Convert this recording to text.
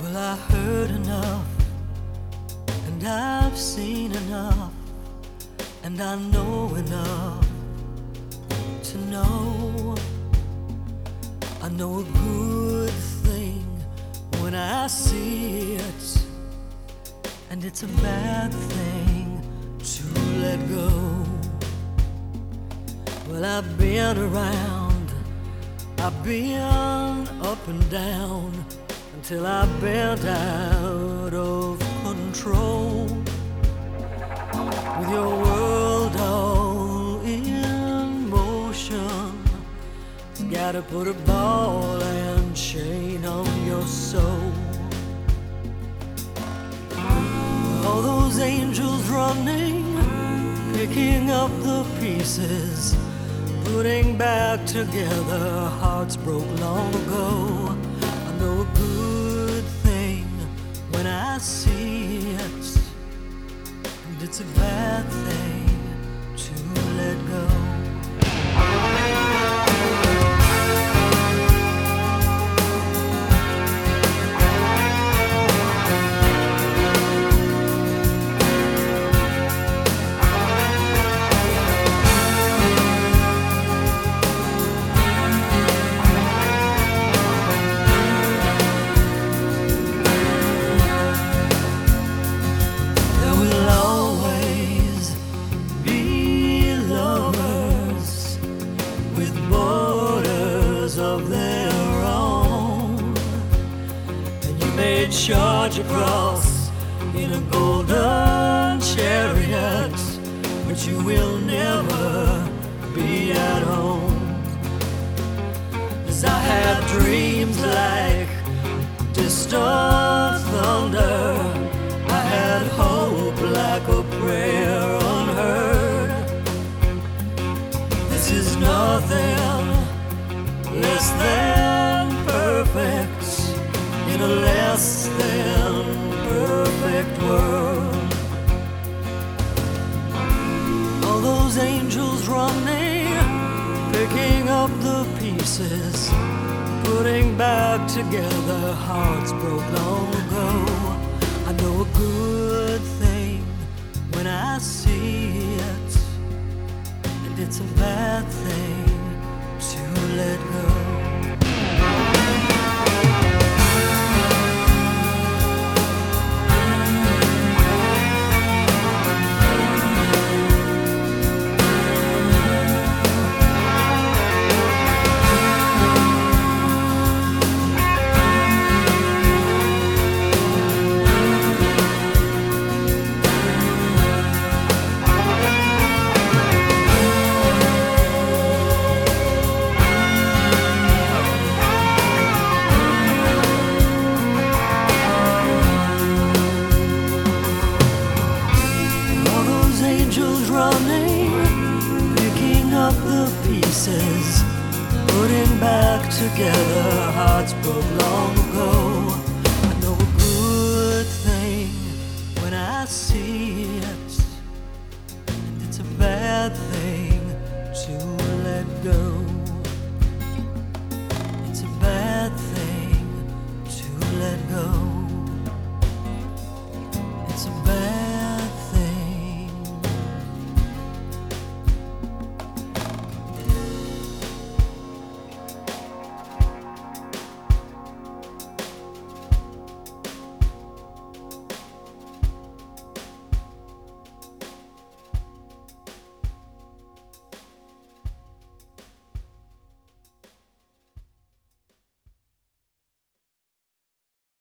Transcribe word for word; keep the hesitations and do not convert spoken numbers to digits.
Well, I heard enough, and I've seen enough, and I know enough to know. I know a good thing when I see it, and it's a bad thing to let go. Well, I've been around, I've been up and down, until I bent out of control. With your world all in motion, you gotta put a ball and chain on your soul. All those angels running, picking up the pieces, putting back together hearts broke long ago. I know a good thing when I see it, and it's a bad thing to let go. Of their own, and you may charge across in a golden chariot, but you will never be at home. As I had dreams like distant thunder, I had hope like a prayer unheard. This is nothing less than perfect in a less than perfect world. All those angels running, picking up the pieces, putting back together hearts broke long ago. I know a good thing when I see it, and it's a bad thing to let go. Running, picking up the pieces, putting back together hearts broke long ago. I know a good thing when I see it, and it's a bad thing to let go.